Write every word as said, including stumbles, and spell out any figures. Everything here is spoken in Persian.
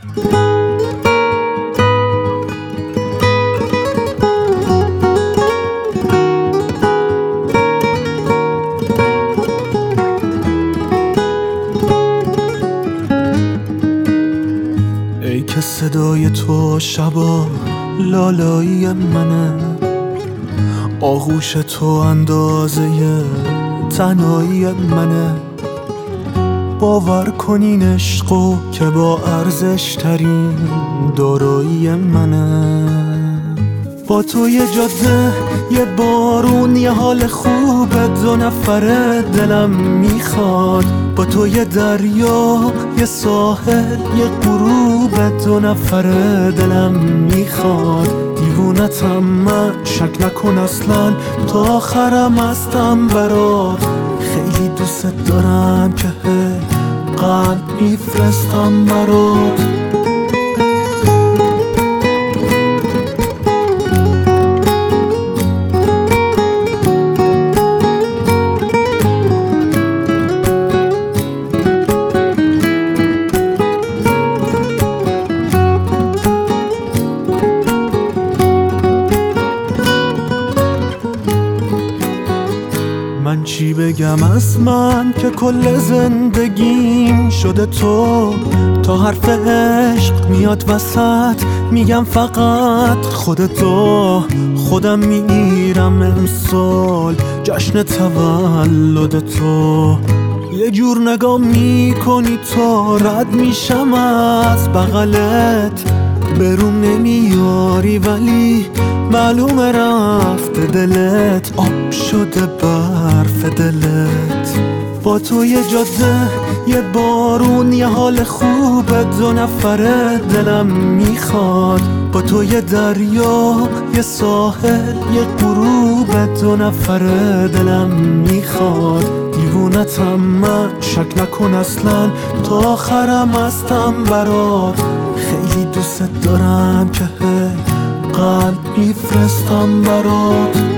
ای که صدای تو شبا لالایی منه، آغوش تو اندازه تنهایی منه. باور کنین عشقو که با ارزش ترین دارایی منه. با تو یه جاده، یه بارون، یه حال خوب، دو نفره دلم میخواد. با تو یه دریا، یه ساحل، یه غروب، دو نفره دلم میخواد. دیوونتم من، شک نکن اصلا، تا آخرم هستم برات. خیلی دوست دارم که هی قلب میفرستم برات. من چی بگم از من که کل زندگیم شده تو. تا حرف عشق میاد وسط میگم فقط خودتو. خودم میگیرم امسال جشن تولد تو. یه جور نگاه میکنی تا رد میشم از بغلت. برون نمیاری ولی معلومه رفته دلت، آب شده برف دلت. با تو یه جاده، یه بارون، یه حال خوبه، دو نفره دلم میخواد. با تو یه دریا، یه ساحل، یه غروب، دو نفره دلم میخواد. دیوونتم من، شک نکن اصلا، تا آخرم هستم برات. خیلی دوست دارم که هی قلب میفرستم برات.